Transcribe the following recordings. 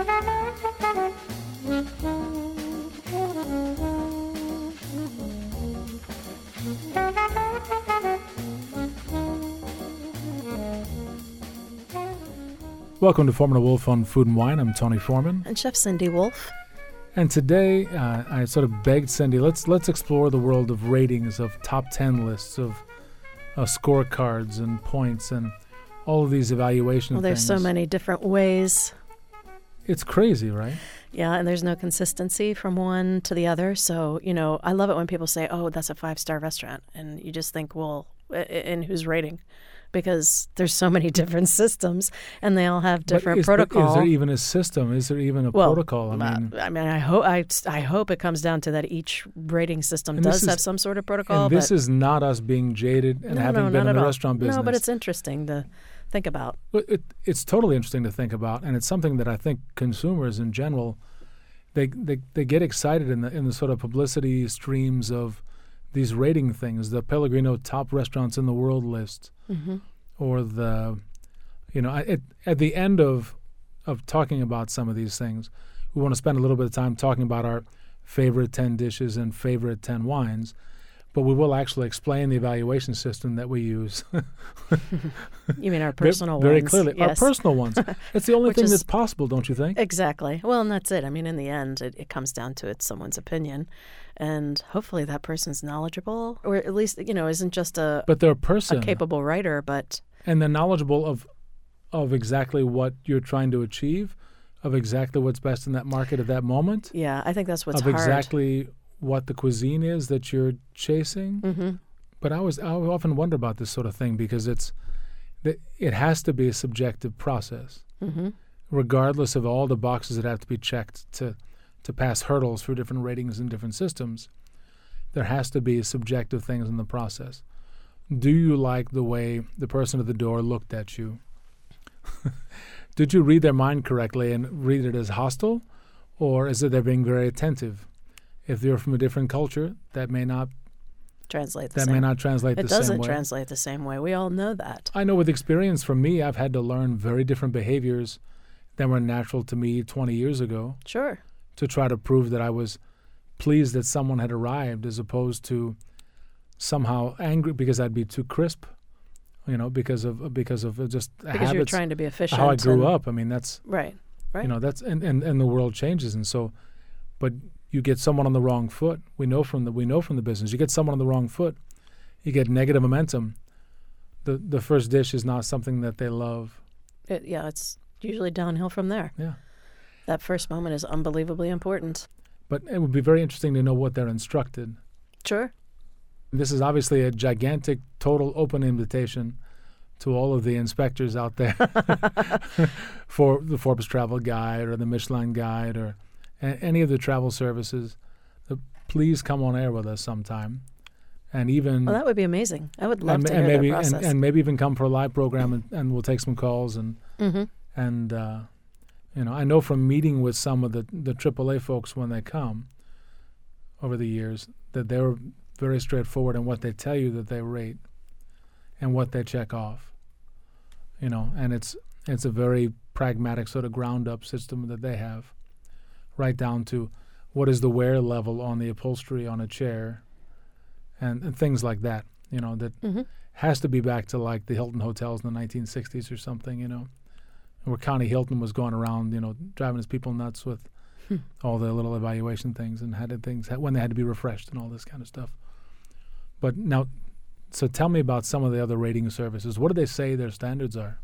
Welcome to Foreman & Wolf on Food and Wine. I'm Tony Foreman. And Chef Cindy Wolf. And today I sort of begged Cindy, let's explore the world of ratings, of top 10 lists, of scorecards and points and all of these evaluation things. Well, there's so many different ways. It's crazy, right? Yeah, and there's no consistency from one to the other. So, I love it when people say, oh, that's a 5-star restaurant. And you just think, well, in whose rating? Because there's so many different systems, and they all have different protocols. Is there even a system? Is there even a protocol? I hope it comes down to that each rating system does have some sort of protocol. And this is not us being jaded and having been in the restaurant business. No, but it's interesting to think about. It's totally interesting to think about, and it's something that I think consumers in general, they get excited in the sort of publicity streams of these rating things, the Pellegrino top restaurants in the world list, or the, at the end of talking about some of these things, we want to spend a little bit of time talking about our favorite 10 dishes and favorite 10 wines, but we will actually explain the evaluation system that we use. You mean our personal ones? Very clearly. Yes. Our personal ones. It's the only thing that's possible, don't you think? Exactly. Well, and that's it. I mean, in the end, it comes down to it's someone's opinion. And hopefully that person's knowledgeable, or at least, isn't just but they're a person. A capable writer, but... And they're knowledgeable of exactly what you're trying to achieve, of exactly what's best in that market at that moment. Yeah, I think that's what's hard. Of hard. Exactly what the cuisine is that you're chasing. Mm-hmm. But I often wonder about this sort of thing because it has to be a subjective process, regardless of all the boxes that have to be checked to pass hurdles for different ratings and different systems. There has to be subjective things in the process. Do you like the way the person at the door looked at you? Did you read their mind correctly and read it as hostile, or is it they're being very attentive? If you're from a different culture, that may not translate the same way. It doesn't translate the same way. We all know that. I know with experience from me, I've had to learn very different behaviors than were natural to me 20 years ago. Sure. To try to prove that I was pleased that someone had arrived, as opposed to somehow angry because I'd be too crisp, because of just habits, you're trying to be efficient. How I grew up. I mean, that's right. That's and the world changes, and so, but you get someone on the wrong foot. We know from the business. You get someone on the wrong foot, you get negative momentum. The first dish is not something that they love. It's usually downhill from there. Yeah. That first moment is unbelievably important. But it would be very interesting to know what they're instructed. Sure. This is obviously a gigantic, total open invitation to all of the inspectors out there for the Forbes Travel Guide or the Michelin Guide or any of the travel services. Please come on air with us sometime. And even... Well, that would be amazing. I would love to hear that process. And maybe even come for a live program and we'll take some calls. I know from meeting with some of the AAA folks when they come over the years that they're very straightforward in what they tell you that they rate and what they check off. And it's a very pragmatic sort of ground-up system that they have, right down to what is the wear level on the upholstery on a chair and things like that, that has to be back to like the Hilton hotels in the 1960s or something, where Connie Hilton was going around, driving his people nuts with all the little evaluation things and when they had to be refreshed and all this kind of stuff. But now, so tell me about some of the other rating services. What do they say their standards are?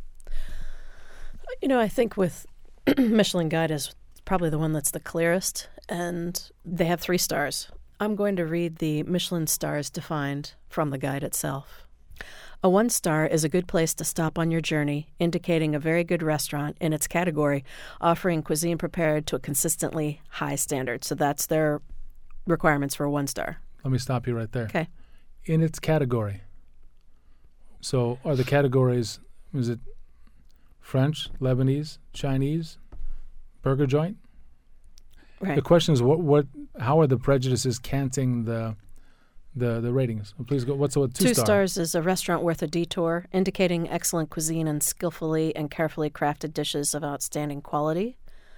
I think with Michelin Guide is probably the one that's the clearest, and they have 3 stars. I'm going to read the Michelin stars defined from the guide itself. A 1-star is a good place to stop on your journey, indicating a very good restaurant in its category, offering cuisine prepared to a consistently high standard. So that's their requirements for a 1-star. Let me stop you right there. Okay. In its category. So are the categories, is it French, Lebanese, Chinese, burger joint? Right. The question is, how are the prejudices canting the ratings? Please go. What's a 2-star? 2 stars is a restaurant worth a detour, indicating excellent cuisine and skillfully and carefully crafted dishes of outstanding quality.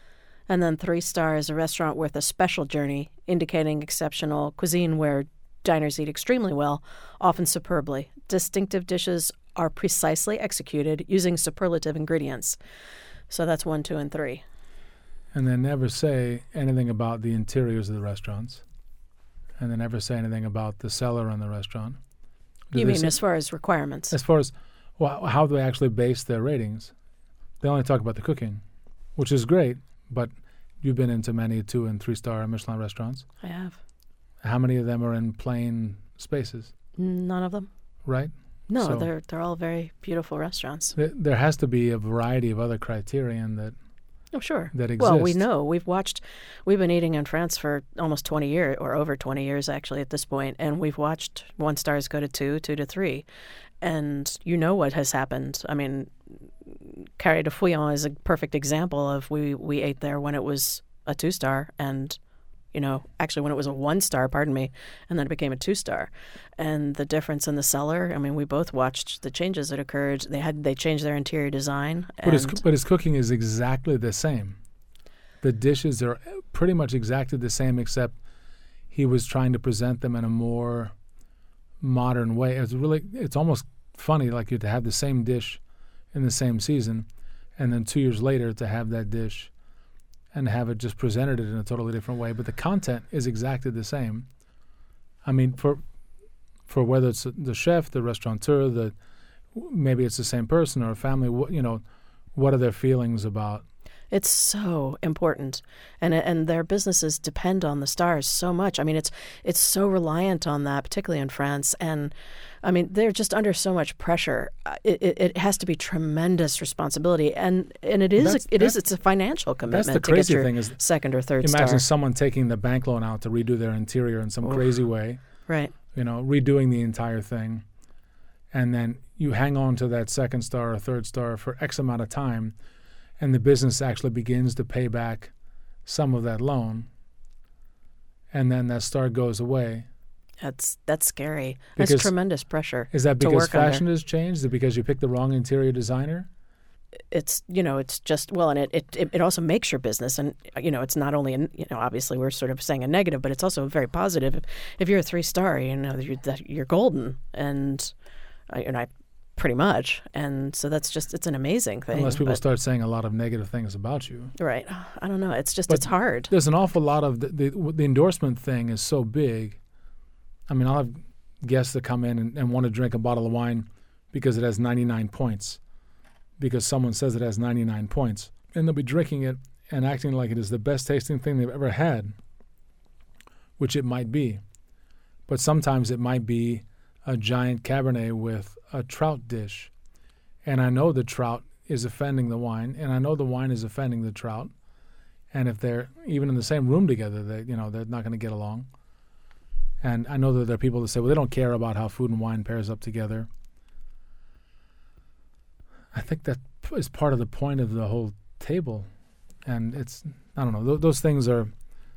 And then 3 stars, a restaurant worth a special journey, indicating exceptional cuisine where diners eat extremely well, often superbly. Distinctive dishes are precisely executed using superlative ingredients. So that's 1, 2, and 3. And they never say anything about the interiors of the restaurants. And they never say anything about the cellar in the restaurant. You mean as far as requirements? As far as how they actually base their ratings. They only talk about the cooking, which is great, but you've been into many 2- and 3-star Michelin restaurants. I have. How many of them are in plain spaces? None of them. Right? No, So they're all very beautiful restaurants. there has to be a variety of other criterion that Oh, sure. that Well, we exist. know. We've been eating in France for almost 20 years, or over 20 years actually at this point, and we've watched 1 stars go to 2, 2 to 3. And you know what has happened. I mean, Carré de Fouillon is a perfect example of we ate there when it was a 2-star and, actually when it was a 1-star, pardon me, and then it became a 2-star. And the difference in the cellar, I mean, we both watched the changes that occurred. They changed their interior design. But his cooking is exactly the same. The dishes are pretty much exactly the same, except he was trying to present them in a more modern way. It's almost funny, like you to have the same dish in the same season, and then 2 years later to have that dish and have it just presented it in a totally different way. But the content is exactly the same. I mean, for whether it's the chef, the restaurateur, maybe it's the same person or a family. What are their feelings about? It's so important, and their businesses depend on the stars so much. I mean, it's so reliant on that, particularly in France. And I mean, they're just under so much pressure. It has to be tremendous responsibility, and it's a financial commitment. That's the to crazy get your thing is 2nd or 3rd star. imagine someone taking the bank loan out to redo their interior in some crazy way, Right. Redoing the entire thing, and then you hang on to that 2nd star or 3rd star for X amount of time. And the business actually begins to pay back some of that loan, and then that star goes away. That's scary. Because That's tremendous pressure. Is that to because work fashion under. has changed? Is it because you picked the wrong interior designer? It's just, well, and it also makes your business, and it's not only obviously we're sort of saying a negative, but it's also very positive. If you're a 3-star, you're golden, and I pretty much, and so it's an amazing thing. Unless people start saying a lot of negative things about you. Right. I don't know. It's hard. There's an awful lot of the endorsement thing is so big. I mean, I'll have guests that come in and want to drink a bottle of wine because it has 99 points, because someone says it has 99 points. And they'll be drinking it and acting like it is the best tasting thing they've ever had, which it might be. But sometimes it might be a giant Cabernet with a trout dish. And I know the trout is offending the wine, and I know the wine is offending the trout. And if they're even in the same room together, they're not going to get along. And I know that there are people that say, well, they don't care about how food and wine pairs up together. I think that is part of the point of the whole table. And I don't know, those things are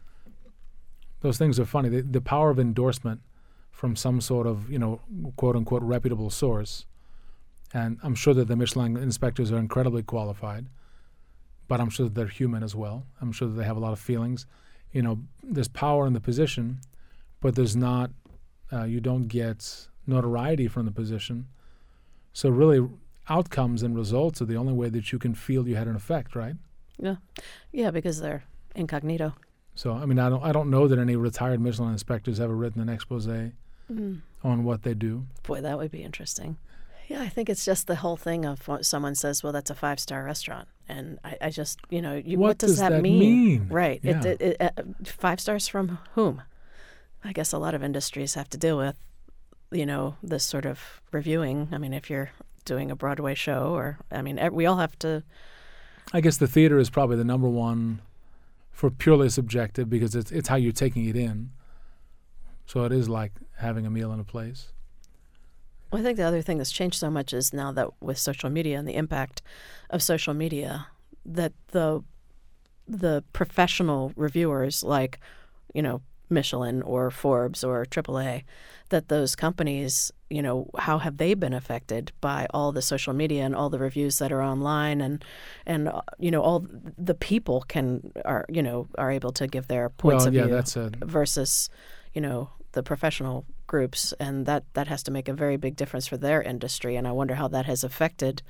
funny. The power of endorsement from some sort of, quote unquote, reputable source. And I'm sure that the Michelin inspectors are incredibly qualified, but I'm sure that they're human as well. I'm sure that they have a lot of feelings. There's power in the position, but there's not, you don't get notoriety from the position. So really, outcomes and results are the only way that you can feel you had an effect, right? Yeah, because they're incognito. So, I mean, I don't know that any retired Michelin inspectors ever written an expose on what they do. Boy, that would be interesting. Yeah, I think it's just the whole thing of what someone says, well, that's a 5-star restaurant. And I just, what does that mean? Right. Yeah. 5 stars from whom? I guess a lot of industries have to deal with, this sort of reviewing. I mean, if you're doing a Broadway show we all have to. I guess the theater is probably the number one for purely subjective, because it's how you're taking it in. So it is like having a meal in a place. Well, I think the other thing that's changed so much is now that with social media and the impact of social media, that the professional reviewers, like, Michelin or Forbes or AAA, that those companies, how have they been affected by all the social media and all the reviews that are online, and all the people are able to give their points of view versus the professional groups, and that has to make a very big difference for their industry. And I wonder how that has affected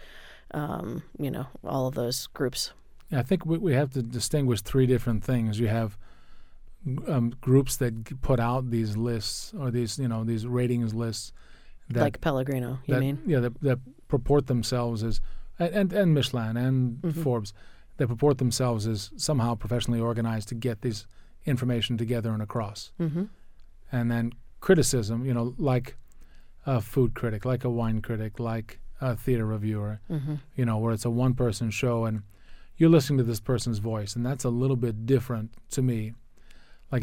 all of those groups. I think we have to distinguish three different things. You have groups that put out these lists or these ratings lists, like Pellegrino, you mean? Yeah, that purport themselves as, and Michelin and Forbes, that purport themselves as somehow professionally organized to get this information together and across. Mm-hmm. And then criticism, like a food critic, like a wine critic, like a theater reviewer, where it's a one-person show and you're listening to this person's voice, and that's a little bit different to me. Like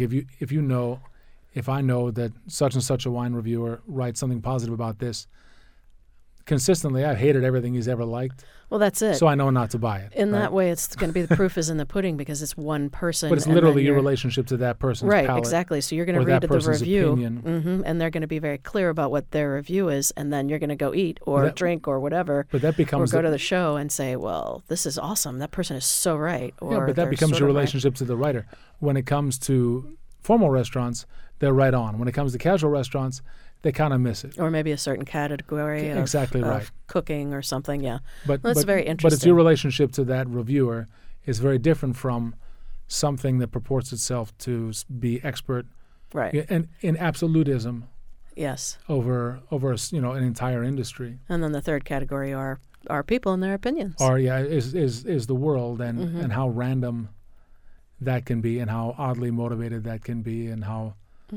if I know that such and such a wine reviewer writes something positive about this, consistently I've hated everything he's ever liked. Well, that's it. So I know not to buy it. In that way, it's going to be the proof is in the pudding because it's one person. But it's literally your relationship to that person's palate. Right, exactly. So you're going to read the review, and they're going to be very clear about what their review is, and then you're going to go eat or drink or whatever, or go to the show and say, well, this is awesome. That person is so right. But that becomes your relationship to the writer. When it comes to formal restaurants, they're right on. When it comes to casual restaurants, they kind of miss it. Or maybe a certain category of cooking or something, yeah. But that's very interesting. But it's your relationship to that reviewer is very different from something that purports itself to be expert, right? And in absolutism, yes, over an entire industry. And then the third category are people and their opinions. Is the world and how random that can be, and how oddly motivated that can be, and how.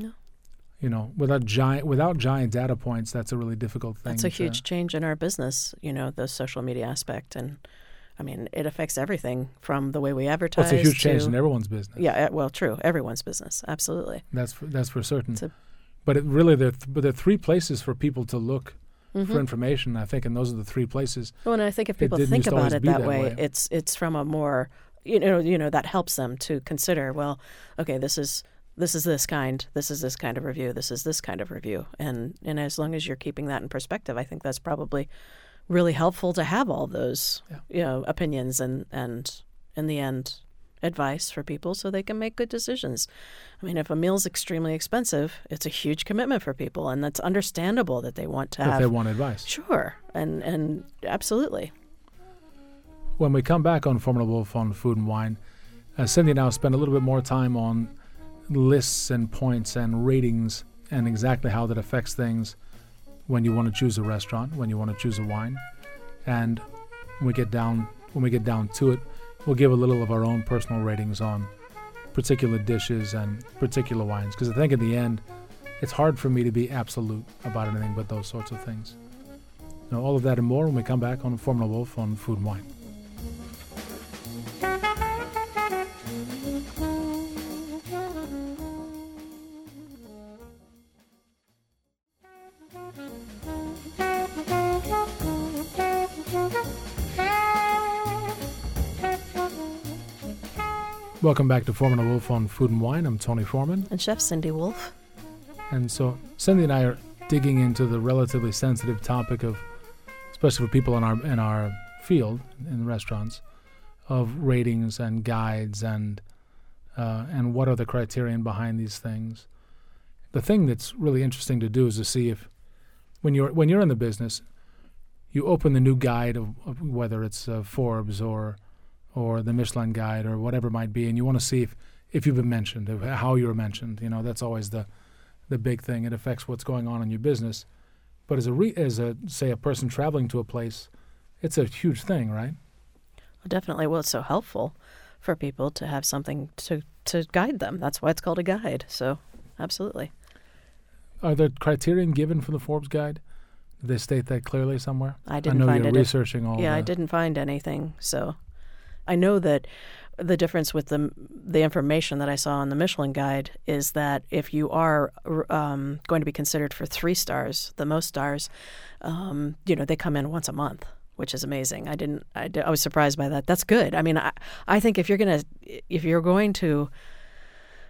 No. Without giant data points, that's a really difficult thing. That's a huge change in our business, the social media aspect. And, I mean, it affects everything from the way we advertise. It's a huge change in everyone's business. Yeah, well, true. Everyone's business. Absolutely. That's for certain. But there are three places for people to look for information, I think, and those are the three places. Well, and I think if people think about it that way, it's from a more, that helps them to consider, well, okay, this is this kind of review, this is this kind of review. And as long as you're keeping that in perspective, I think that's probably really helpful to have all those opinions and in the end advice for people so they can make good decisions. I mean, if a meal's extremely expensive, it's a huge commitment for people, and that's understandable that they want to have. If they want advice. Sure, and absolutely. When we come back on Formula Wolf on Food and Wine, Cindy and I will spend a little bit more time on lists and points and ratings and exactly how that affects things when you want to choose a restaurant, when you want to choose a wine. And when we get down to it, we'll give a little of our own personal ratings on particular dishes and particular wines, because I think in the end it's hard for me to be absolute about anything but those sorts of things. All of that and more when we come back on Formula Wolf on Food and Wine. Welcome back to Foreman and Wolf on Food and Wine. I'm Tony Foreman. And Chef Cindy Wolf. And so Cindy and I are digging into the relatively sensitive topic of, especially for people in our field, in restaurants, of ratings and guides and what are the criterion behind these things. The thing that's really interesting to do is to see if, when you're in the business, you open the new guide of whether it's Forbes or the Michelin Guide or whatever it might be, and you want to see if you've been mentioned, how you're mentioned. That's always the big thing. It affects what's going on in your business. But as a person traveling to a place, it's a huge thing, right? Well, definitely. Well, it's so helpful for people to have something to guide them. That's why it's called a guide. So, absolutely. Are there criterion given for the Forbes Guide? Did they state that clearly somewhere? I didn't find it. I know you're researching all. Yeah, I didn't find anything. So, I know that the difference with the information that I saw on the Michelin Guide is that if you are going to be considered for 3 stars, the most stars, they come in once a month, which is amazing. I was surprised by that. That's good. I mean, I think if you're going to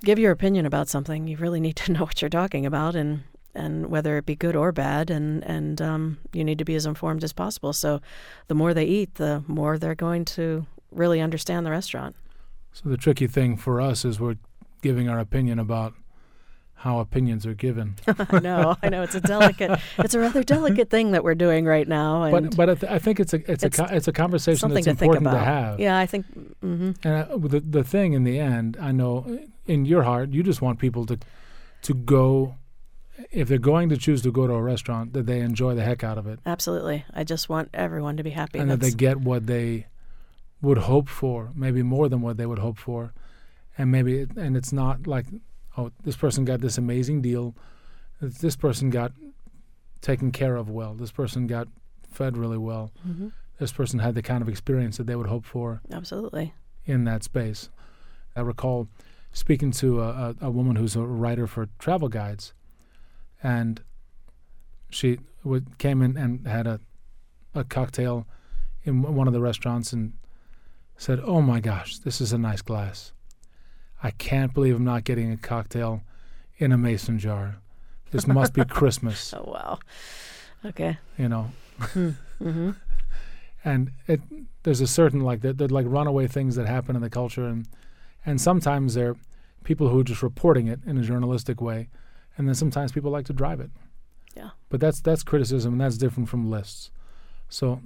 give your opinion about something, you really need to know what you're talking about and whether it be good or bad, and you need to be as informed as possible. So the more they eat, the more they're going to really understand the restaurant. So the tricky thing for us is we're giving our opinion about how opinions are given. I know. It's a rather delicate thing that we're doing right now. And but I think it's a conversation that's important to have. Yeah, I think. Mm-hmm. And the thing in the end, I know in your heart, you just want people to go. If they're going to choose to go to a restaurant, that they enjoy the heck out of it. Absolutely. I just want everyone to be happy. And that they get what they would hope for, maybe more than what they would hope for. And it's not like, oh, this person got this amazing deal. This person got taken care of well. This person got fed really well. Mm-hmm. This person had the kind of experience that they would hope for. Absolutely. In that space. I recall speaking to a woman who's a writer for travel guides. And she came in and had a cocktail in one of the restaurants and said, "Oh my gosh, this is a nice glass. I can't believe I'm not getting a cocktail in a mason jar. This must be Christmas." Oh, wow. Okay. Mm-hmm. And there's a certain they're like runaway things that happen in the culture, and sometimes they're people who are just reporting it in a journalistic way. And then sometimes people like to drive it. Yeah. But that's criticism, and that's different from lists. So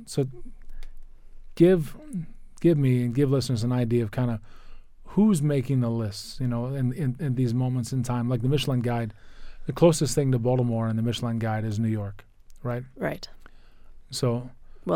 give me and give listeners an idea of kind of who's making the lists, in these moments in time. Like the Michelin Guide, the closest thing to Baltimore and the Michelin Guide is New York, right? Right. So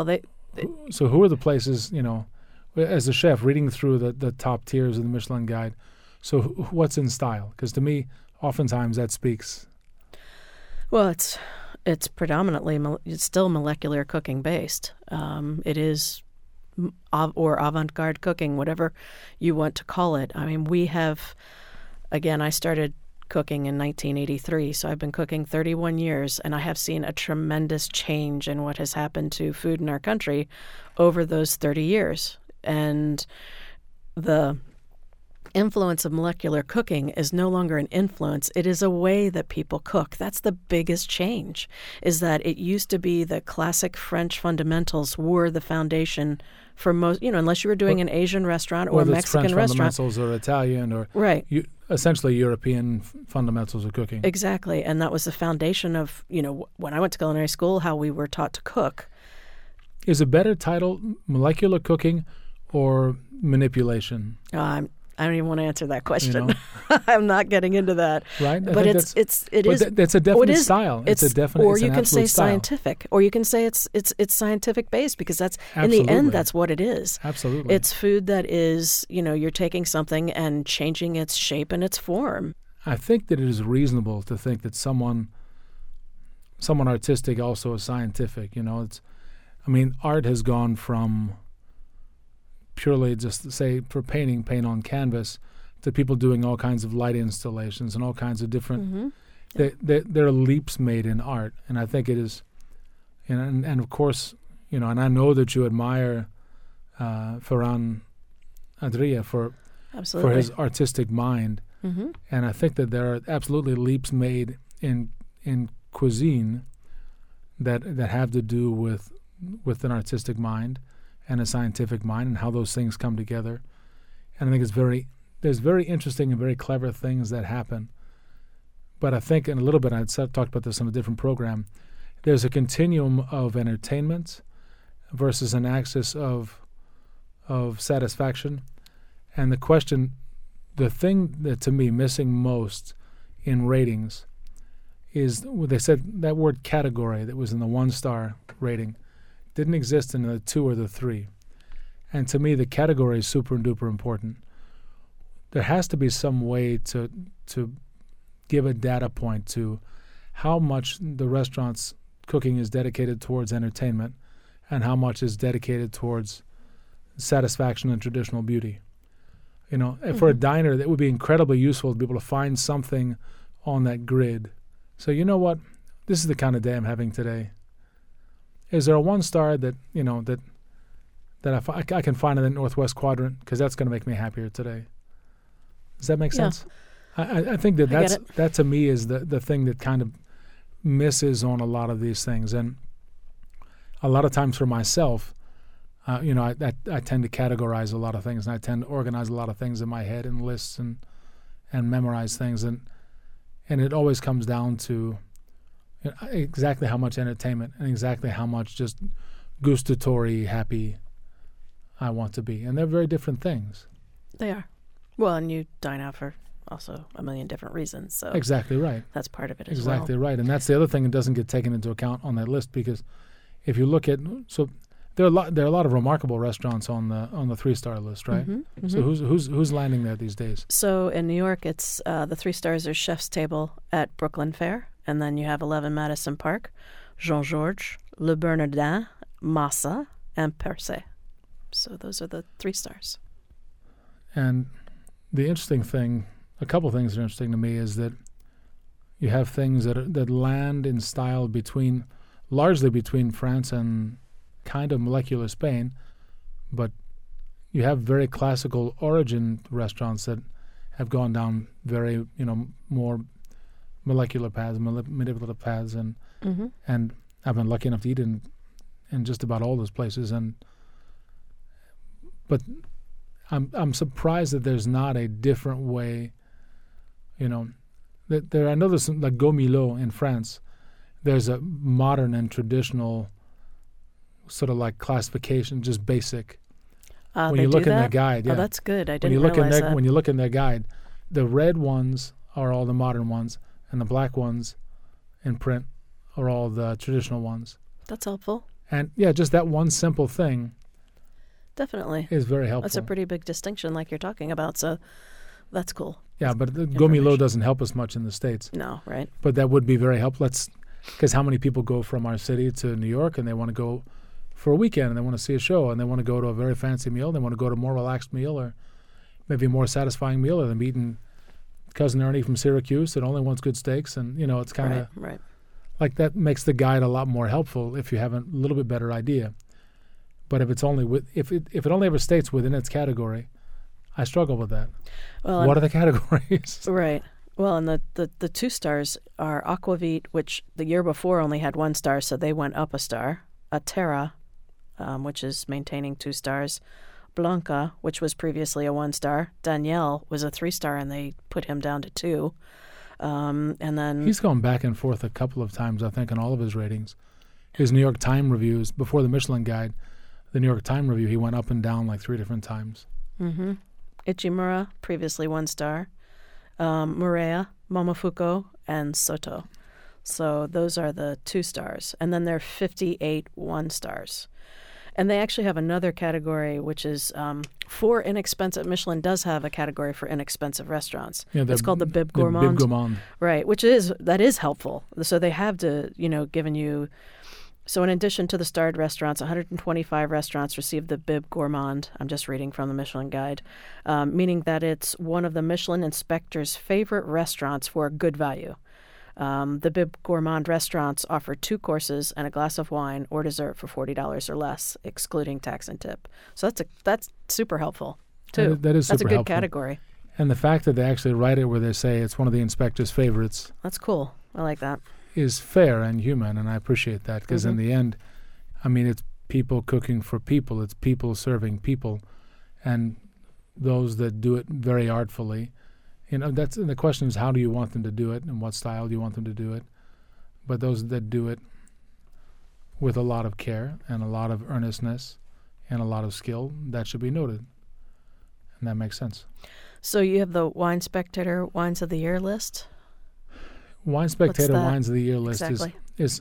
so who are the places, as a chef reading through the top tiers of the Michelin Guide, so what's in style? Because to me, oftentimes that speaks. Well, it's predominantly it's still molecular cooking based. It is or avant-garde cooking, whatever you want to call it. I mean, we have, again, I started cooking in 1983, so I've been cooking 31 years, and I have seen a tremendous change in what has happened to food in our country over those 30 years. And the influence of molecular cooking is no longer an influence. It is a way that people cook. That's the biggest change, is that it used to be the classic French fundamentals were the foundation for most, unless you were doing an Asian restaurant or a Mexican French restaurant. Fundamentals or Italian or right. Essentially European fundamentals of cooking. Exactly. And that was the foundation of, when I went to culinary school, how we were taught to cook. Is a better title molecular cooking or manipulation? I don't even want to answer that question. I'm not getting into that. Right. But it's a definite style. It's a definite. Or you can say style. Scientific, or you can say it's scientific based, because that's Absolutely. In the end that's what it is. Absolutely. It's food that is, you're taking something and changing its shape and its form. I think that it is reasonable to think that someone artistic also is scientific. Art has gone from purely just say for paint on canvas to people doing all kinds of light installations and all kinds of different there are leaps made in art, and I think it is and of course and I know that you admire Ferran Adria for his artistic mind, and I think that there are absolutely leaps made in cuisine that have to do with an artistic mind and a scientific mind, and how those things come together. And I think there's very interesting and very clever things that happen. But I think in a little bit, I'd talked about this on a different program, there's a continuum of entertainment versus an axis of satisfaction. And the thing that to me missing most in ratings is, they said that word category that was in the 1-star rating didn't exist in the 2 or the 3. And to me, the category is super and duper important. There has to be some way to give a data point to how much the restaurant's cooking is dedicated towards entertainment and how much is dedicated towards satisfaction and traditional beauty. For a diner, that would be incredibly useful to be able to find something on that grid. So you know what? This is the kind of day I'm having today. Is there a 1-star that I can find in the Northwest Quadrant, because that's going to make me happier today? Does that make sense? I think that I get it. that to me is the thing that kind of misses on a lot of these things. And a lot of times for myself, I tend to categorize a lot of things, and I tend to organize a lot of things in my head in lists and memorize things. And it always comes down to exactly how much entertainment and exactly how much just gustatory happy I want to be. And they're very different things. They are. Well, and you dine out for also a million different reasons. So Exactly right. that's part of it as Exactly well. right. And that's the other thing that doesn't get taken into account on that list, because if you look at, so there are a lot of remarkable restaurants on the 3-star list, right? Mm-hmm. So who's landing there these days? So in New York, it's the 3 stars are Chef's Table at Brooklyn Fair, and then you have 11 Madison Park, Jean Georges, Le Bernardin, Massa, and Percé. So those are the 3 stars. And the interesting thing, a couple things that are interesting to me, is that you have things that land in style largely between France and kind of molecular Spain, but you have very classical origin restaurants that have gone down very, more molecular paths, manipulative paths, and Mm-hmm. and I've been lucky enough to eat in just about all those places, but I'm surprised that there's not a different way, that there. I know there's some, like Gaumilo in France. There's a modern and traditional sort of like classification, just basic. When They you look do in that? their guide, yeah. Oh, that's good. I when didn't you look realize in that. when you look in their guide, the red ones are all the modern ones, and the black ones in print are all the traditional ones. That's helpful. And yeah, just that one simple thing Definitely. is very helpful. That's a pretty big distinction like you're talking about, so that's cool. Yeah, but the information. Gaumilo doesn't help us much in the States. No, right? But that would be very helpful. Because how many people go from our city to New York and they want to go for a weekend and they want to see a show and they want to go to a very fancy meal, they want to go to a more relaxed meal or maybe a more satisfying meal, or they're meeting Cousin Ernie from Syracuse that only wants good steaks, and it's kind of Right. like that makes the guide a lot more helpful if you have a little bit better idea. But if it's only if it only ever states within its category, I struggle with that. Well, What are the categories? right. Well, and the 2 stars are Aquavit, which the year before only had 1 star, so they went up a star. Atera, which is maintaining 2 stars. Blanca, which was previously a 1 star. Danielle was a 3 star, and they put him down to 2. And then He's gone back and forth a couple of times, I think, on all of his ratings. His New York Times reviews, before the Michelin Guide, the New York Times review, he went up and down like 3 different times. Ichimura, previously 1 star. Murea, Momofuku, and Soto. So those are the 2 stars. And then there are 58 1 stars. And they actually have another category, which is for inexpensive. Michelin does have a category for inexpensive restaurants. Yeah, It's called the Bib The Gourmand. Bib Gourmand. Right, that is helpful. So they have given you. So in addition to the starred restaurants, 125 restaurants received the Bib Gourmand. I'm just reading from the Michelin Guide, meaning that it's one of the Michelin inspector's favorite restaurants for good value. The Bib Gourmand restaurants offer 2 courses and a glass of wine or dessert for $40 or less, excluding tax and tip. So that's super helpful, too. That is super That's a good helpful. category. And the fact that they actually write it where they say it's one of the inspector's favorites That's cool. I like that. is fair and human, and I appreciate that, because in the end, I mean, it's people cooking for people. It's people serving people, and those that do it very artfully. That's the question is, how do you want them to do it, and what style do you want them to do it? But those that do it with a lot of care and a lot of earnestness and a lot of skill, that should be noted, and that makes sense. So you have the Wine Spectator Wines of the Year list. Wine Spectator that? Wines of the Year list Exactly. is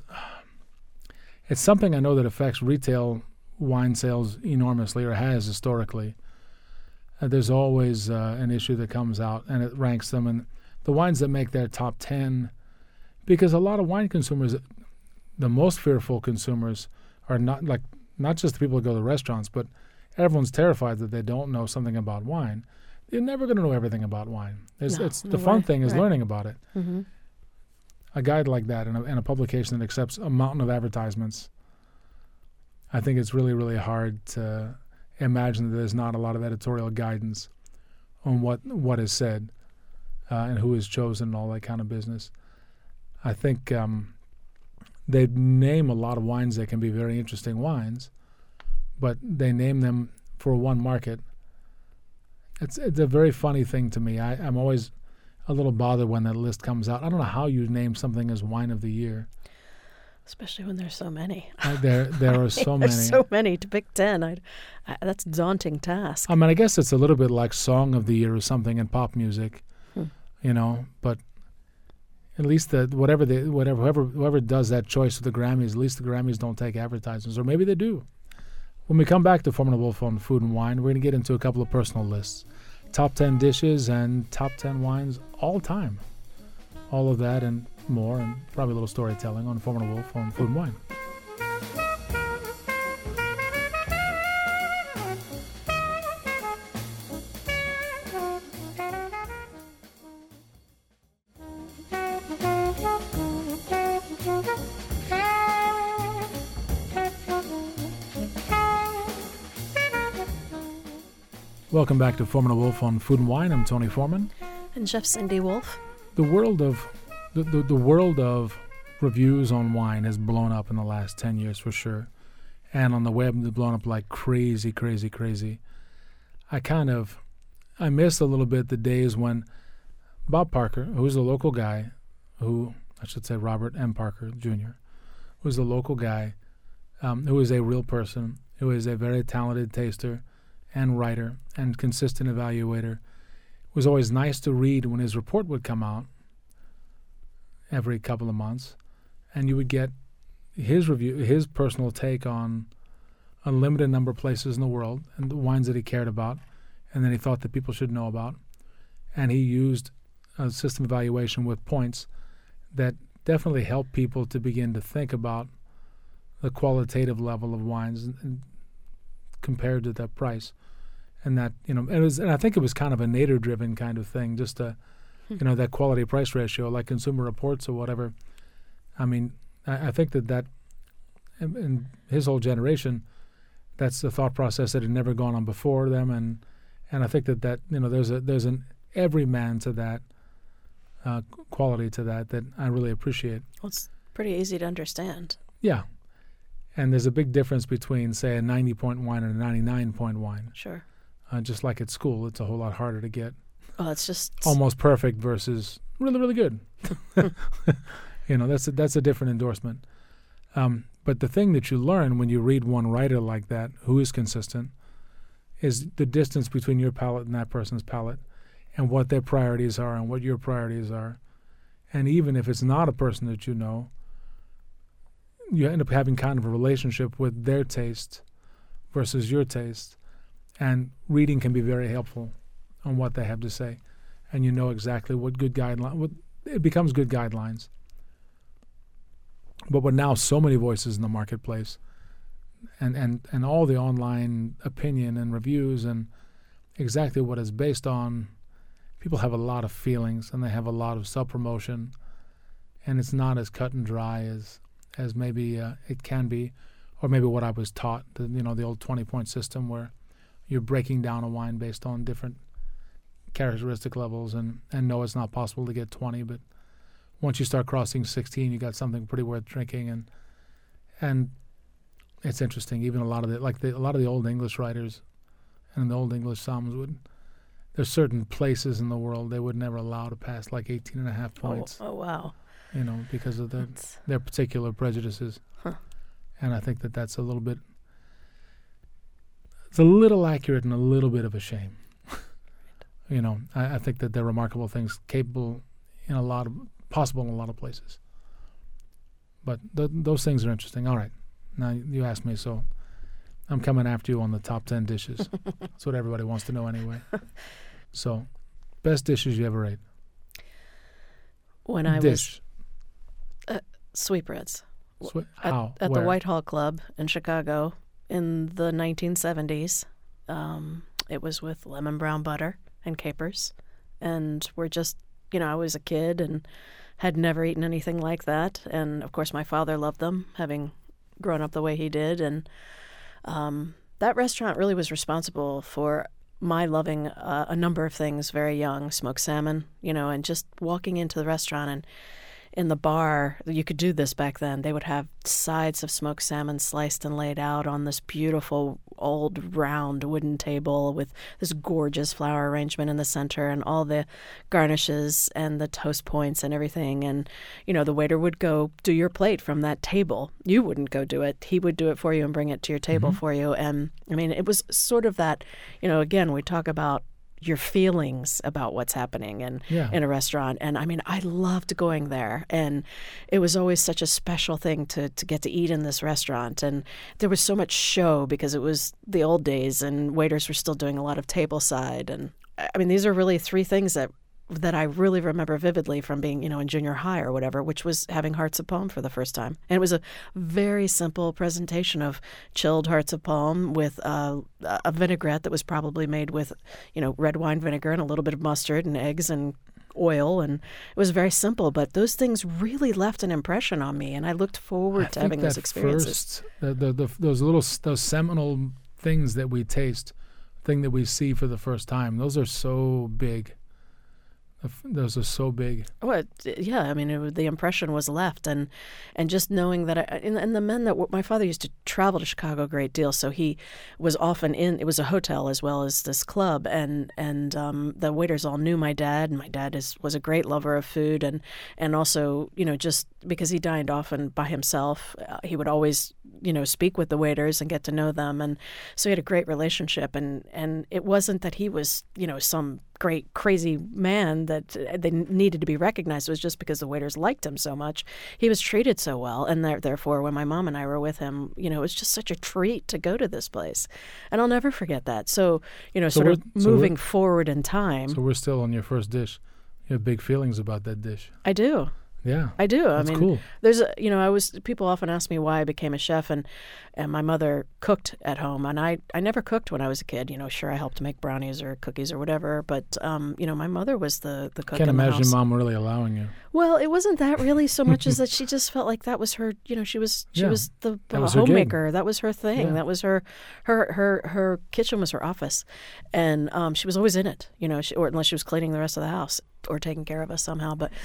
it's something I know that affects retail wine sales enormously, or has historically. There's always an issue that comes out, and it ranks them, and the wines that make their top 10, because a lot of wine consumers, the most fearful consumers, are not just the people who go to restaurants, but everyone's terrified that they don't know something about wine. You're never going to know everything about wine. The fun thing is learning about it. Mm-hmm. A guide like that and a publication that accepts a mountain of advertisements, I think it's really, really hard to imagine that there's not a lot of editorial guidance on what is said. and who is chosen and all that kind of business. I think they name a lot of wines that can be very interesting wines, but they name them for one market. It's a very funny thing to me. I'm always a little bothered when that list comes out. I don't know how you name something as wine of the year. Especially when there's so many. There are so many. There's so many to pick 10. That's a daunting task. I mean, I guess it's a little bit like Song of the Year or something in pop music, but at least whoever does that choice of the Grammys, at least the Grammys don't take advertisements, or maybe they do. When we come back to Foreman and Wolf on Food and Wine, we're going to get into a couple of personal lists. Top 10 dishes and top 10 wines all time. All of that and more, and probably a little storytelling on Foreman and Wolf on Food and Wine. Welcome back to Foreman and Wolf on Food and Wine. I'm Tony Foreman. And Chef Cindy Wolf. The world of the world of reviews on wine has blown up in the last 10 years for sure. And on the web, it's blown up like crazy, crazy, crazy. I miss a little bit the days when Bob Parker, who's a local guy, Robert M. Parker Jr., who's a local guy, who is a real person, who is a very talented taster and writer and consistent evaluator. It was always nice to read when his report would come out every couple of months, and you would get his review, his personal take on a limited number of places in the world and the wines that he cared about and then he thought that people should know about. And he used a system evaluation with points that definitely helped people to begin to think about the qualitative level of wines compared to that price. And that, and I think it was kind of a nadir-driven kind of thing, just that quality price ratio, like Consumer Reports or whatever. I mean, I think that in his whole generation, that's the thought process that had never gone on before them, and I think that there's an everyman to that quality to that I really appreciate. Well, it's pretty easy to understand. Yeah, and there's a big difference between, say, a 90-point wine and a 99-point wine. Sure. Just like at school, it's a whole lot harder to get. Oh, it's just almost perfect versus really, really good. That's a different endorsement. But the thing that you learn when you read one writer like that, who is consistent, is the distance between your palate and that person's palate, and what their priorities are and what your priorities are. And even if it's not a person that you know, you end up having kind of a relationship with their taste versus your taste. And reading can be very helpful on what they have to say. And you know exactly what good guideline, it becomes good guidelines. But with now so many voices in the marketplace and all the online opinion and reviews and exactly what it's based on, people have a lot of feelings and they have a lot of self-promotion, and it's not as cut and dry as maybe it can be, or maybe what I was taught, the old 20-point system where you're breaking down a wine based on different characteristic levels and no, it's not possible to get 20, but once you start crossing 16, you got something pretty worth drinking, and it's interesting. Even a lot of the old English writers and the old English psalms there's certain places in the world they would never allow to pass like 18.5 points. Oh wow. Because of their particular prejudices. Huh. And I think that's a little bit, it's a little accurate and a little bit of a shame. I think that they're remarkable things, capable possible in a lot of places. But those things are interesting. All right. Now you asked me, so I'm coming after you on the top 10 dishes. That's what everybody wants to know anyway. So, best dishes you ever ate? When I was sweetbreads. How? At Where? the Whitehall Club in Chicago in the 1970s. It was with lemon brown butter and capers. And we're just, I was a kid and had never eaten anything like that. And, of course, my father loved them, having grown up the way he did. And that restaurant really was responsible for my loving a number of things very young, smoked salmon, and just walking into the restaurant and in the bar, you could do this back then. They would have sides of smoked salmon sliced and laid out on this beautiful old round wooden table with this gorgeous flower arrangement in the center and all the garnishes and the toast points and everything. And, the waiter would go do your plate from that table. You wouldn't go do it. He would do it for you and bring it to your table for you. And, it was sort of that, again, we talk about your feelings about what's happening in a restaurant. And I loved going there. And it was always such a special thing to get to eat in this restaurant. And there was so much show because it was the old days and waiters were still doing a lot of tableside. And these are really three things that I really remember vividly from being, in junior high or whatever, which was having Hearts of Palm for the first time. And it was a very simple presentation of chilled Hearts of Palm with a vinaigrette that was probably made with, red wine vinegar and a little bit of mustard and eggs and oil. And it was very simple, but those things really left an impression on me. And I looked forward to having those experiences. Those seminal things that we taste, thing that we see for the first time, those are so big. Those are so big. Well, yeah. The impression was left, and just knowing that, and the men that my father used to travel to Chicago a great deal, so he was often in. It was a hotel as well as this club, and the waiters all knew my dad, and my dad was a great lover of food, and also just because he dined often by himself, he would always speak with the waiters and get to know them, and so he had a great relationship, and it wasn't that he was some great crazy man that they needed to be recognized. It was just because the waiters liked him so much. He was treated so well, and therefore when my mom and I were with him, it was just such a treat to go to this place, and I'll never forget that. So moving forward in time. So we're still on your first dish. You have big feelings about that dish. I do. Yeah, I do. That's cool. There's people often ask me why I became a chef, and my mother cooked at home, and I never cooked when I was a kid. Sure, I helped make brownies or cookies or whatever, but my mother was the cook Can't in the imagine house. Mom really allowing you. Well, it wasn't that really so much as that she just felt like that was her. She was the homemaker. That was her thing. Yeah. That was her kitchen was her office, and she was always in it. Or unless she was cleaning the rest of the house or taking care of us somehow. But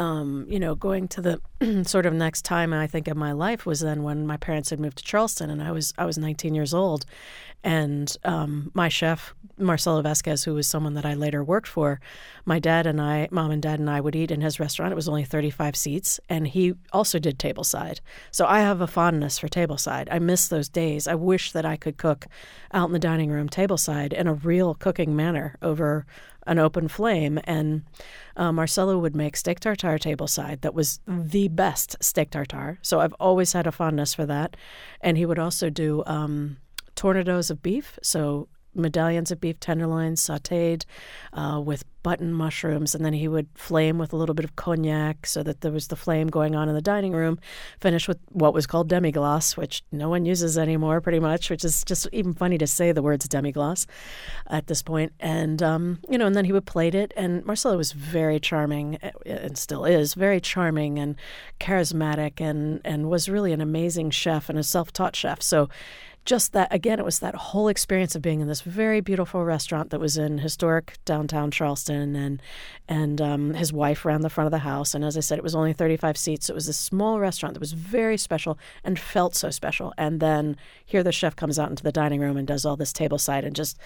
going to the sort of next time I think of my life was then when my parents had moved to Charleston, and I was 19 years old, and my chef Marcelo Vasquez, who was someone that I later worked for, mom and dad and I would eat in his restaurant. It was only 35 seats, and he also did tableside. So I have a fondness for tableside. I miss those days. I wish that I could cook out in the dining room tableside in a real cooking manner over an open flame. And Marcelo would make steak tartare tableside that was the best steak tartare. So I've always had a fondness for that. And he would also do tornadoes of beef, so medallions of beef tenderloins sautéed with button mushrooms, and then he would flame with a little bit of cognac so that there was the flame going on in the dining room, finish with what was called demi-glace, which no one uses anymore pretty much, which is just even funny to say the words demi-glace at this point. And, and then he would plate it, and Marcelo was very charming, and still is, very charming and charismatic, and was really an amazing chef and a self-taught chef. So just that, again, it was that whole experience of being in this very beautiful restaurant that was in historic downtown Charleston, and his wife ran the front of the house. And as I said, it was only 35 seats. So it was a small restaurant that was very special and felt so special. And then here the chef comes out into the dining room and does all this tableside, and just,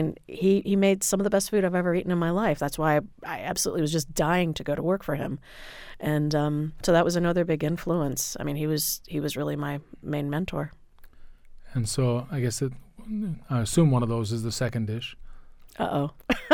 he made some of the best food I've ever eaten in my life. That's why I absolutely was just dying to go to work for him. And so that was another big influence. He was really my main mentor. And so I guess I assume one of those is the second dish. Uh-oh.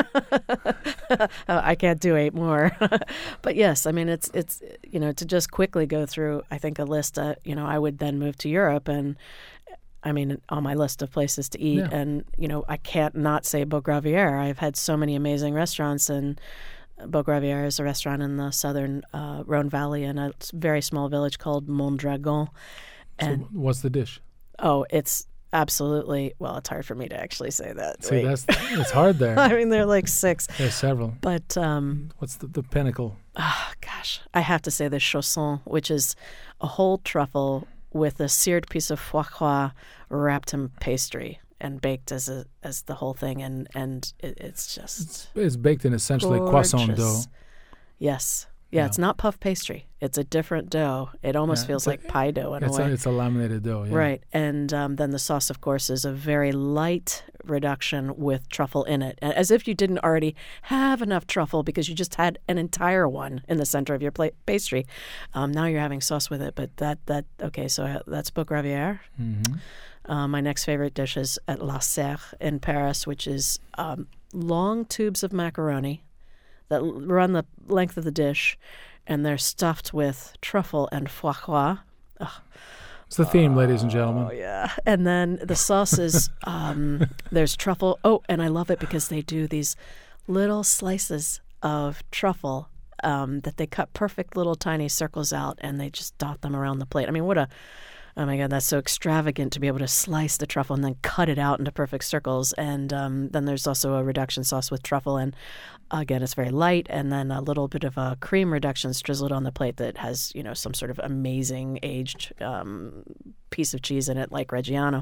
I can't do 8 more. But yes, it's to just quickly go through, I think, a list. I would then move to Europe, and on my list of places to eat. Yeah. And, I can't not say Beau Gravier. I've had so many amazing restaurants, and Beau Gravier is a restaurant in the southern Rhone Valley in a very small village called Mondragon. And so what's the dish? Oh, it's absolutely, well, it's hard for me to actually say that. See, it's hard there. There are like 6. There's several. But what's the pinnacle? Oh, gosh. I have to say the chausson, which is a whole truffle with a seared piece of foie gras wrapped in pastry. and baked as the whole thing, and it's just It's baked in essentially croissant dough. gorgeous. Yes. Yeah, Yeah. it's not puff pastry. It's a different dough. It almost Yeah, feels it's a- like pie dough in a way. It's a laminated dough. Yeah. Right. And then the sauce, of course, is a very light reduction with truffle in it, as if you didn't already have enough truffle because you just had an entire one in the center of your pastry. Now you're having sauce with it. But okay, so that's Beau Gravière. Mm-hmm. My next favorite dish is at La Serre in Paris, which is long tubes of macaroni that run the length of the dish, and they're stuffed with truffle and foie gras. It's the theme, ladies and gentlemen. Oh, yeah. And then the sauces, there's truffle. Oh, and I love it because they do these little slices of truffle that they cut perfect little tiny circles out, and they just dot them around the plate. I mean, oh my God, that's so extravagant to be able to slice the truffle and then cut it out into perfect circles. And then there's also a reduction sauce with truffle. And again, it's very light. And then a little bit of a cream reduction drizzled on the plate that has, some sort of amazing aged piece of cheese in it, like Reggiano.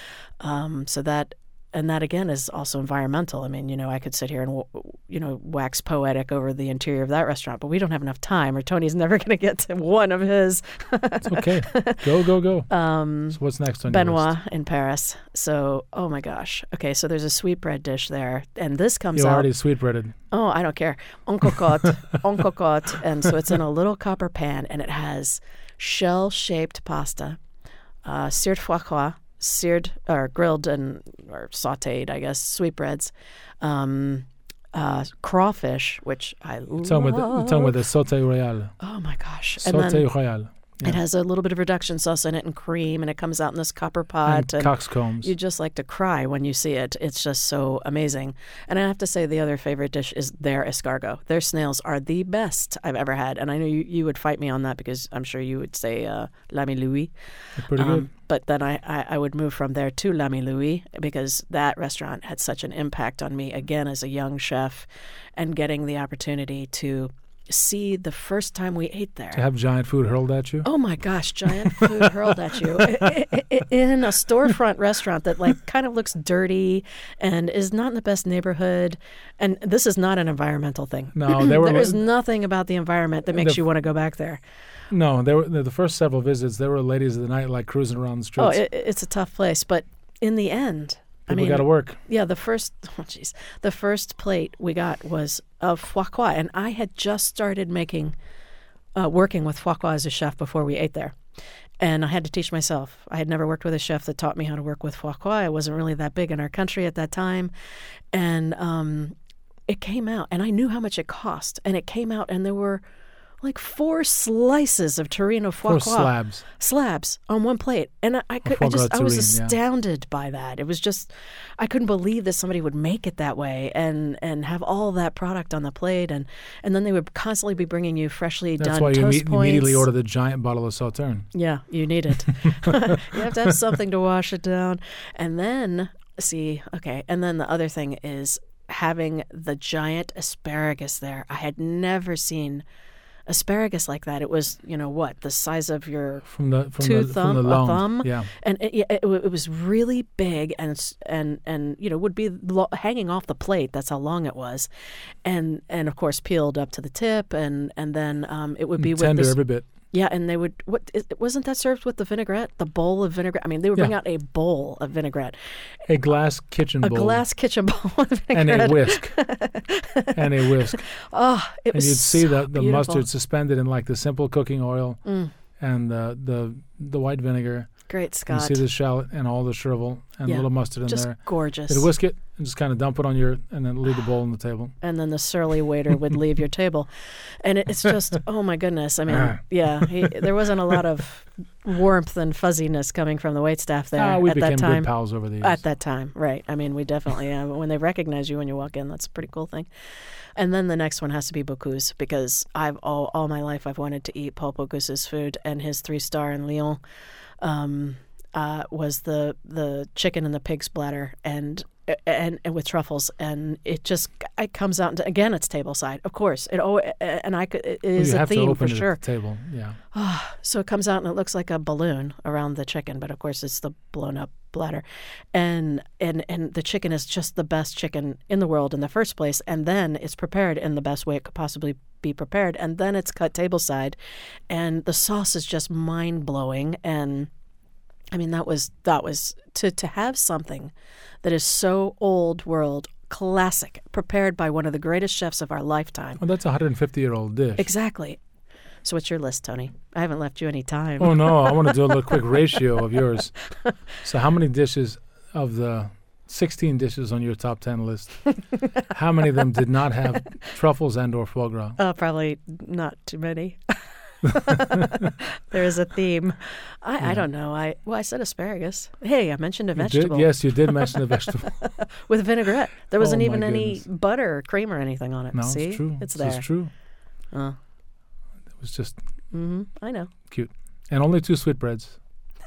And that, again, is also environmental. I mean, I could sit here and, wax poetic over the interior of that restaurant, but we don't have enough time, or Tony's never going to get to one of his. It's okay. Go. So what's next on your Benoit list? in Paris. So, oh my gosh. Okay, so there's a sweetbread dish there, and this comes You're out. already sweetbreaded. Oh, I don't care. En cocotte. And so it's in a little copper pan, and it has shell-shaped pasta, seared foie gras, seared or grilled or sautéed, I guess, sweetbreads, crawfish, which I love. You're talking with the sauté royal. Oh my gosh! Sauté royal. Yeah. It has a little bit of reduction sauce in it and cream, and it comes out in this copper pot. And coxcombs. You just like to cry when you see it. It's just so amazing. And I have to say the other favorite dish is their escargot. Their snails are the best I've ever had. And I know you would fight me on that because I'm sure you would say L'Ami Louis. They're pretty good. But then I would move from there to L'Ami Louis because that restaurant had such an impact on me, again, as a young chef, and getting the opportunity to see the first time we ate there. To have giant food hurled at you? Oh my gosh, giant food hurled at you in a storefront restaurant that kind of looks dirty and is not in the best neighborhood. And this is not an environmental thing. No, there is nothing about the environment that makes you want to go back there. No, the first several visits, there were ladies of the night cruising around the streets. Oh, it's a tough place, but in the end, People got to work. Yeah, the first plate we got was of foie gras, and I had just started working with foie gras as a chef before we ate there. And I had to teach myself. I had never worked with a chef that taught me how to work with foie gras. It wasn't really that big in our country at that time. And it came out, and I knew how much it cost. And it came out, and there were 4 slices of Torino foie gras. Slabs on one plate. And I was astounded by that. It was just, I couldn't believe that somebody would make it that way and have all that product on the plate. And then they would constantly be bringing you freshly done toast points. That's why you immediately order the giant bottle of Sauterne. Yeah, you need it. You have to have something to wash it down. And then, and then the other thing is having the giant asparagus there. I had never seen asparagus like that. It was, the size of your thumb. Yeah. And it was really big and would be hanging off the plate. That's how long it was, and of course peeled up to the tip, and then it would be with tender every bit. Yeah, and they would. Wasn't that served with the vinaigrette? The bowl of vinaigrette. I mean, they would bring out a bowl of vinaigrette, a glass kitchen bowl, of vinaigrette, and a whisk, Oh, it was. And you'd see the beautiful. mustard suspended in the simple cooking oil, and the white vinegar. Great Scott. You see the shallot and all the chervil and a little mustard in just there. Just gorgeous. You'd whisk it and just kind of dump it on and then leave the bowl on the table. And then the surly waiter would leave your table. And it's just, oh my goodness. I mean, there wasn't a lot of warmth and fuzziness coming from the waitstaff there we at that time. We became good pals over the years. At that time, right. I mean, we definitely, when they recognize you when you walk in, that's a pretty cool thing. And then the next one has to be Bocuse, because all my life I've wanted to eat Paul Bocuse's food, and his 3-star in Lyon was the chicken and the pig's bladder and with truffles, and it comes out into, again, it's tableside, of course. It is a theme for sure. Table, yeah. So it comes out and it looks like a balloon around the chicken, but of course it's the blown up platter, and the chicken is just the best chicken in the world in the first place, and then it's prepared in the best way it could possibly be prepared, and then it's cut tableside, and the sauce is just mind blowing. And I mean, that was to have something that is so old world, classic, prepared by one of the greatest chefs of our lifetime. Well, that's a 150-year-old dish. Exactly. So what's your list, Tony? I haven't left you any time. Oh, no. I want to do a little quick ratio of yours. So how many dishes of the 16 dishes on your top 10 list, how many of them did not have truffles and or foie gras? Probably not too many. There is a theme. I don't know. I said asparagus. Hey, I mentioned a vegetable. Yes, you did mention a vegetable. With vinaigrette. There wasn't even any goodness. butter or cream or anything on it. No, See? it's true. It's there. It's true. Oh. It was just I know. cute. And only 2 sweetbreads.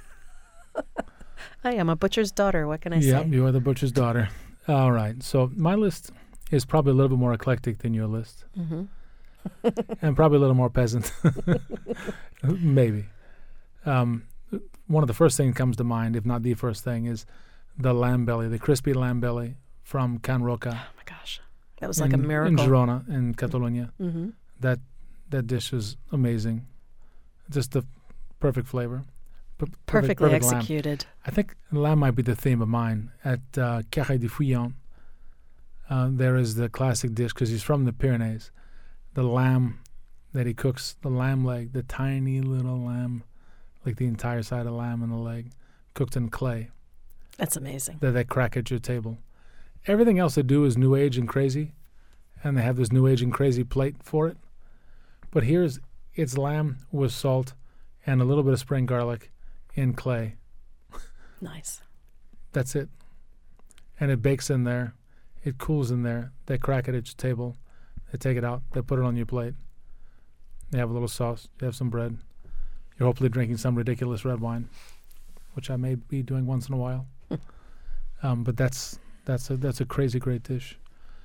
I am a butcher's daughter. What can I say? Yeah, you are the butcher's daughter. All right. So my list is probably a little bit more eclectic than your list. Mm-hmm. And probably a little more peasant. Maybe. One of the first things that comes to mind, if not the first thing, is the lamb belly, the crispy lamb belly from Can Roca. Oh, my gosh. That was like a miracle. In Girona, in Catalonia. Mm-hmm. That dish is amazing. Just the perfect flavor. Perfectly perfect lamb. executed. I think lamb might be the theme of mine. At Carré de Fouillon, there is the classic dish, because he's from the Pyrenees. The lamb that he cooks, the lamb leg, the tiny little lamb, like the entire side of lamb and the leg, cooked in clay. That's amazing. That they crack at your table. Everything else they do is New Age and crazy, and they have this New Age and crazy plate for it. But it's lamb with salt and a little bit of spring garlic in clay. Nice. That's it. And it bakes in there. It cools in there. They crack it at your table. They take it out. They put it on your plate. They have a little sauce. You have some bread. You're hopefully drinking some ridiculous red wine, which I may be doing once in a while. But that's a crazy great dish.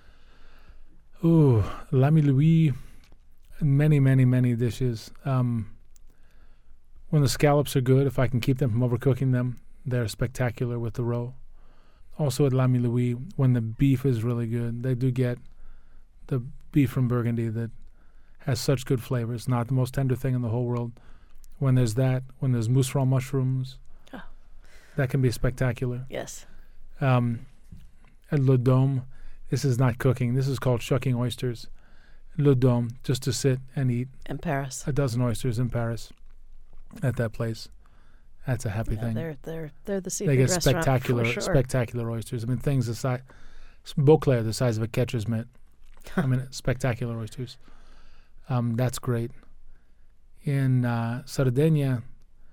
Ooh, L'Ami Louis. Many, many, many dishes. When the scallops are good, if I can keep them from overcooking them, they're spectacular with the roe. Also at L'Ami Louis, when the beef is really good, they do get the beef from Burgundy that has such good flavor. It's not the most tender thing in the whole world. When there's mousseron mushrooms, that can be spectacular. Yes. At Le Dôme, this is not cooking. This is called shucking oysters. Le Dôme, just to sit and eat In Paris. a dozen oysters in Paris at that place. That's a happy thing. They're the seafood They get restaurant for sure. spectacular oysters. I mean, things the size, Beauclair, the size of a catcher's mitt. I mean, spectacular oysters. That's great. In Sardinia,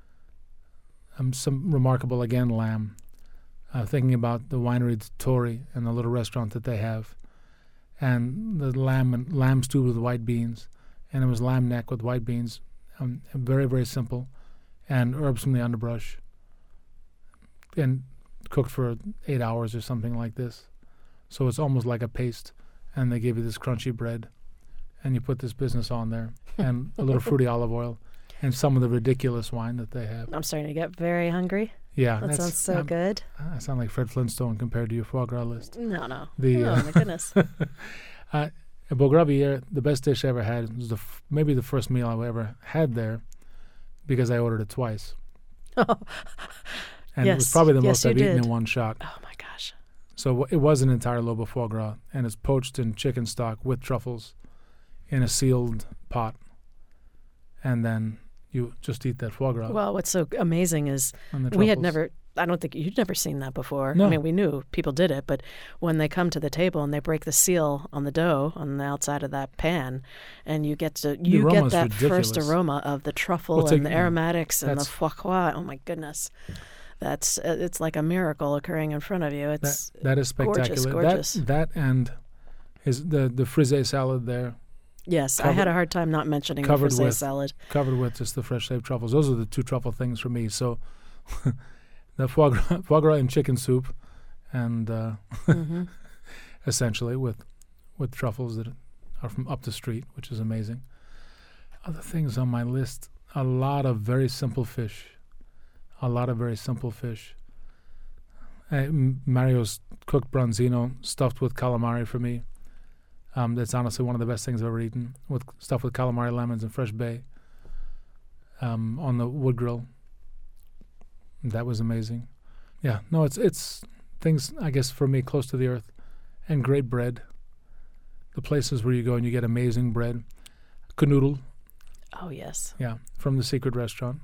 some remarkable, again, lamb. Thinking about the winery Tori and the little restaurant that they have. And the lamb stew with white beans. And it was lamb neck with white beans. Very, very simple. And herbs from the underbrush. And cooked for 8 hours or something like this. So it's almost like a paste. And they give you this crunchy bread. And you put this business on there. And a little fruity olive oil. And some of the ridiculous wine that they have. I'm starting to get very hungry. Yeah. That sounds so good. I sound like Fred Flintstone compared to your foie gras list. No. Oh, my goodness. At Beaugravier, the best dish I ever had was maybe the first meal I ever had there, because I ordered it twice. And it was probably the most I've eaten in one shot. Oh, my gosh. So it was an entire lobe of foie gras, and it's poached in chicken stock with truffles in a sealed pot. And then you just eat that foie gras. Well, what's so amazing is we had never, I don't think you'd never seen that before. No. I mean, we knew people did it, but when they come to the table and they break the seal on the dough on the outside of that pan, and you get that ridiculous. first aroma of the truffle and the aromatics and the foie gras. Oh my goodness. It's like a miracle occurring in front of you. It's that is spectacular. Gorgeous. That and is the frisée salad there. Yes, I had a hard time not mentioning the frisée salad. Covered with just the fresh shaved truffles. Those are the two truffle things for me. So the foie gras and chicken soup, and essentially with truffles that are from up the street, which is amazing. Other things on my list, a lot of very simple fish. Mario's cooked bronzino stuffed with calamari for me. That's honestly one of the best things I've ever eaten, stuffed with calamari, lemons, and fresh bay on the wood grill. That was amazing. Yeah, no, it's things, I guess, for me, close to the earth, and great bread. The places where you go and you get amazing bread. Knuddel. Oh, yes. Yeah, from the secret restaurant.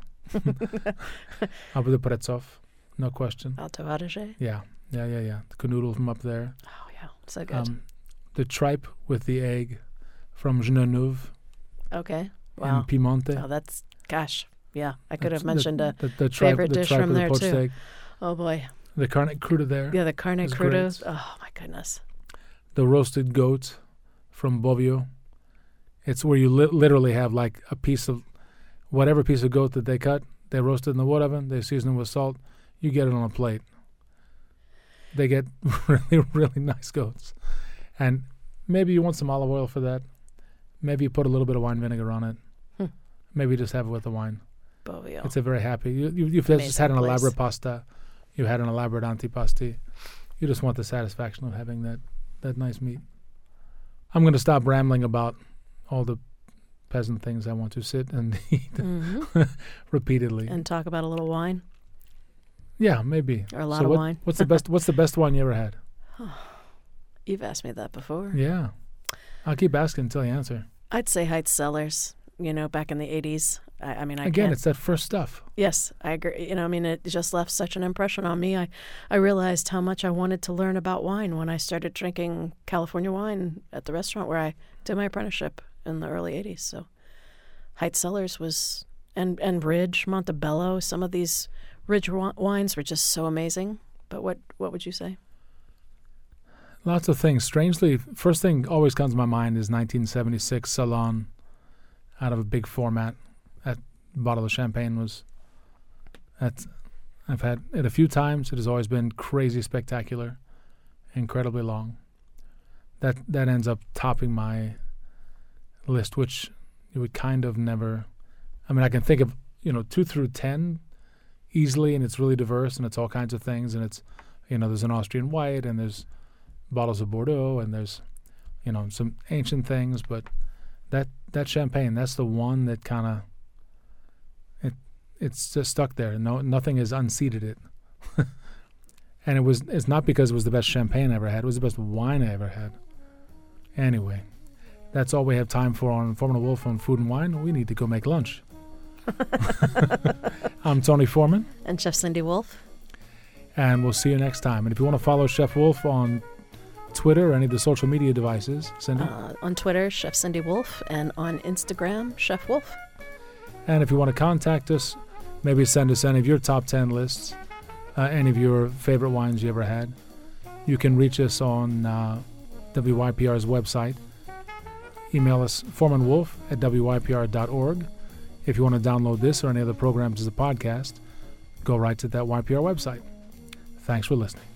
Up the Pretzov, no question. Alto Adige. Yeah. The knuddel from up there. Oh, yeah, so good. The tripe with the egg from Geneneuve. Okay, wow. In Piemonte. Oh, that's, gosh, yeah. I could have mentioned the tripe, favorite dish tripe from with there, the poached too. egg. Oh, boy. The carne cruda there. Yeah, the carne is cruda. great. Oh, my goodness. The roasted goat from Bobbio. It's where you literally have like a piece of, whatever piece of goat that they cut, they roast it in the wood oven, they season it with salt, you get it on a plate. They get really, really nice goats. And maybe you want some olive oil for that. Maybe you put a little bit of wine vinegar on it. Maybe just have it with the wine. Bobbio. It's a very happy. You've just had an elaborate pasta. You had an elaborate antipasti. You just want the satisfaction of having that nice meat. I'm going to stop rambling about all the peasant things I want to sit and eat repeatedly. And talk about a little wine? Yeah, maybe. Or a lot of wine? What's the best wine you ever had? You've asked me that before. Yeah. I'll keep asking until you answer. I'd say Heights Cellars, back in the 80s. I mean, Again, it's that first stuff. Yes, I agree. It just left such an impression on me. I realized how much I wanted to learn about wine when I started drinking California wine at the restaurant where I did my apprenticeship in the early 80s. So Heights Cellars was, and Ridge, Montebello, some of these Ridge wines were just so amazing. But what would you say? Lots of things. Strangely, first thing always comes to my mind is 1976 Salon out of a big format. That bottle of champagne I've had it a few times. It has always been crazy spectacular, incredibly long. That ends up topping my list, which you would kind of never. I mean, I can think of 2 through 10 easily, and it's really diverse, and it's all kinds of things, and it's there's an Austrian white, and there's bottles of Bordeaux, and there's some ancient things, but that champagne, that's the one that kind of it's just stuck there. Nothing has unseated it. And it's not because it was the best champagne I ever had. It was the best wine I ever had. Anyway, that's all we have time for on Foreman and Wolf on Food and Wine. We need to go make lunch. I'm Tony Foreman. And Chef Cindy Wolf. And we'll see you next time. And if you want to follow Chef Wolf on Twitter or any of the social media devices, Cindy? On Twitter, Chef Cindy Wolf, and on Instagram, Chef Wolf. And if you want to contact us, maybe send us any of your top 10 lists, any of your favorite wines you ever had. You can reach us on WYPR's website. Email us foremanwolf@wypr.org. If you want to download this or any other programs as a podcast, go right to that YPR website. Thanks for listening.